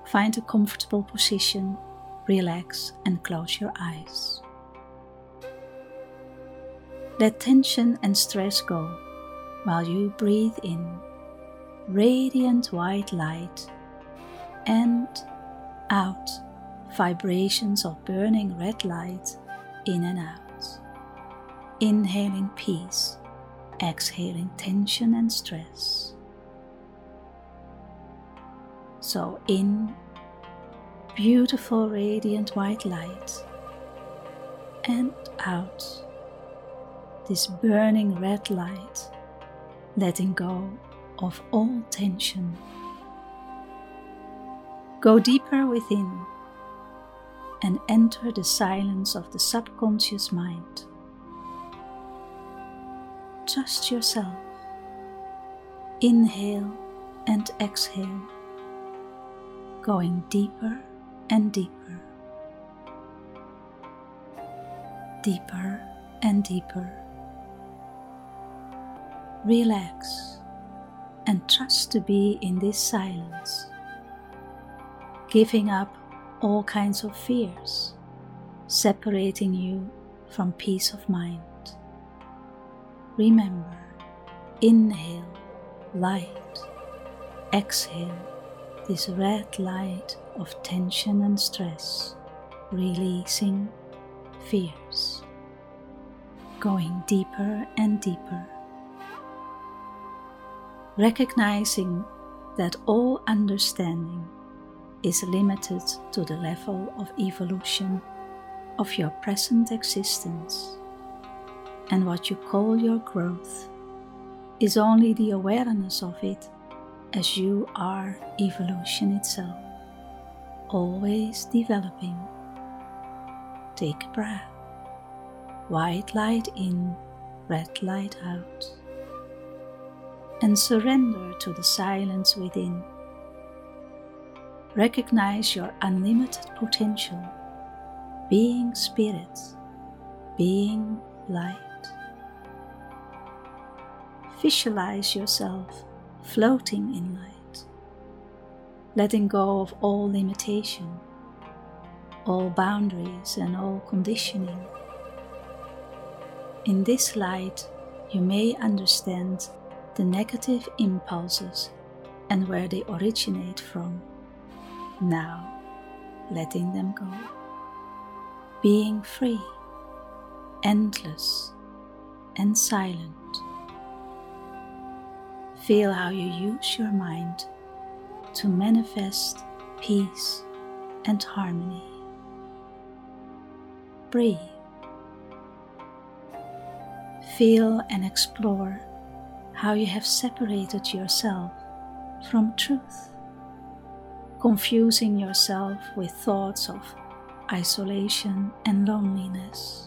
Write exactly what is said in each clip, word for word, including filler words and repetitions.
find a comfortable position, relax and close your eyes. Let tension and stress go while you breathe in radiant white light and out vibrations of burning red light in and out. Inhaling peace, exhaling tension and stress. So in beautiful radiant white light and out this burning red light, letting go of all tension. Go deeper within and enter the silence of the subconscious mind. Trust yourself. Inhale and exhale, going deeper and deeper, deeper and deeper. Relax and trust to be in this silence, giving up all kinds of fears, separating you from peace of mind. Remember, inhale light, exhale this red light of tension and stress, releasing fears, going deeper and deeper. Recognizing that all understanding is limited to the level of evolution of your present existence, and what you call your growth is only the awareness of it as you are evolution itself, always developing. Take a breath, white light in, red light out, and surrender to the silence within. Recognize your unlimited potential, being spirit, being light. Visualize yourself floating in light, letting go of all limitation, all boundaries and all conditioning. In this light, you may understand the negative impulses and where they originate from. Now, letting them go. Being free, endless, and silent. Feel how you use your mind to manifest peace and harmony. Breathe. Feel and explore how you have separated yourself from truth, confusing yourself with thoughts of isolation and loneliness.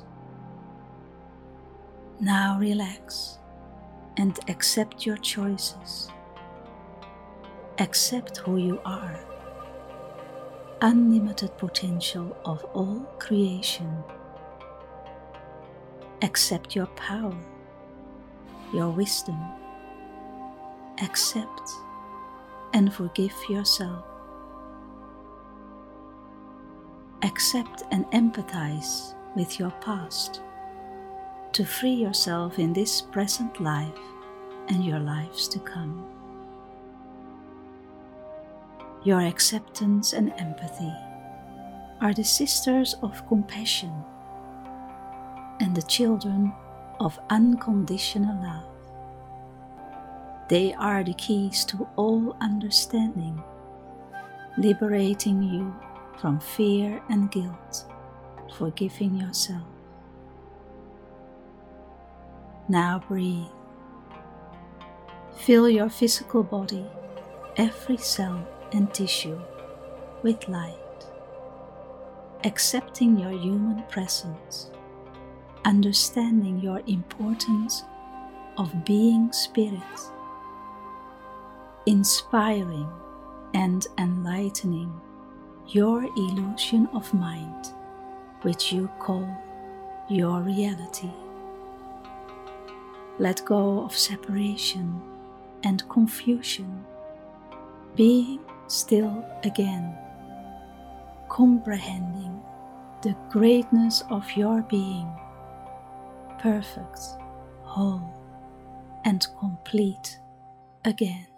Now relax and accept your choices. Accept who you are, unlimited potential of all creation. Accept your power, your wisdom. Accept and forgive yourself. Accept and empathize with your past to free yourself in this present life and your lives to come. Your acceptance and empathy are the sisters of compassion and the children of unconditional love. They are the keys to all understanding, liberating you from fear and guilt, forgiving yourself. Now breathe. Fill your physical body, every cell and tissue, with light, accepting your human presence, understanding your importance of being spirit, inspiring and enlightening your illusion of mind, which you call your reality. Let go of separation and confusion, being still again comprehending the greatness of your being, perfect, whole, and complete again.